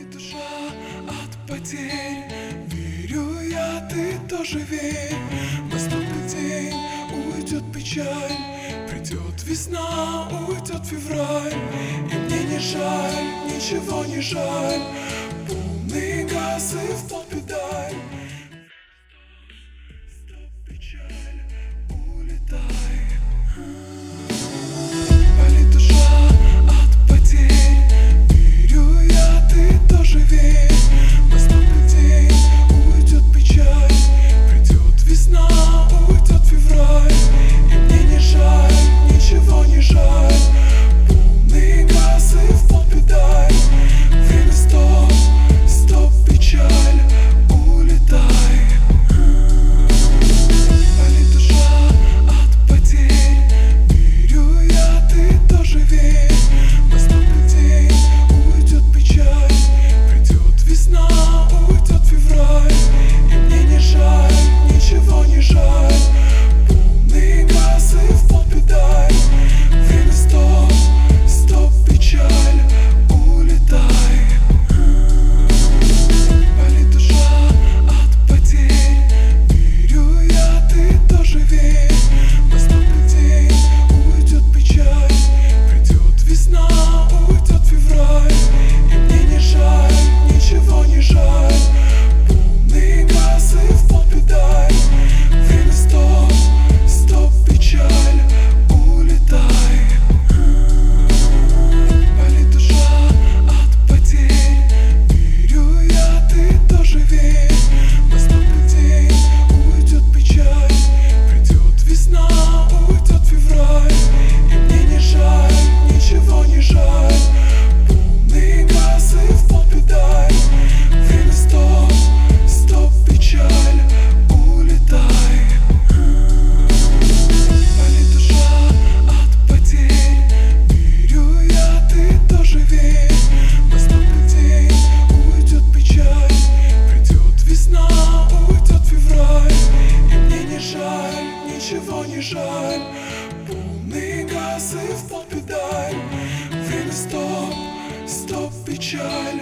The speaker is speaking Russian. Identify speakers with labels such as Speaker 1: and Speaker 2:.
Speaker 1: Болит душа от потерь. Верю я, ты тоже верь. Наступит день, уйдет печаль. Придет весна, уйдет февраль. И мне не жаль, ничего не жаль. Полный газ и в пол педаль. Стоп, печаль, улетай. Болит душа от потерь. Верю я, ты тоже верь. Наступит день, уйдет печаль. Придет весна, уйдет февраль. И мне не жаль, ничего не жаль. Полный газ и в пол педаль. Время стоп, стоп, печаль, улетай. Болит душа от потерь. Верю я, ты тоже верь. Наступит день, уйдет печаль. Придет весна, уйдет февраль. И мне не жаль, ничего не жаль. Полный газ и в пол педаль. Время стоп, стоп, печаль, улетай. Болит душа от потерь. Верю я, ты тоже верь. Наступит день, уйдет печаль. Придет весна, уйдет февраль. И мне не жаль, ничего не жаль. Полный газ и в пол педаль. Время стоп, стоп, печаль, улетай. Болит душа от потерь. Верю я, ты тоже верь. Наступит день, уйдет печаль. Придет весна, уйдет февраль. И мне не жаль, ничего не жаль. Полный газ и в пол педаль. Время стоп, стоп, печаль, улетай. Болит душа от потерь. Верю я, ты тоже верь. Наступит день, уйдет печаль. Придет весна, уйдет февраль. И мне не жаль, ничего не жаль. Полный газ и в пол педаль. Время стоп, стоп, печаль,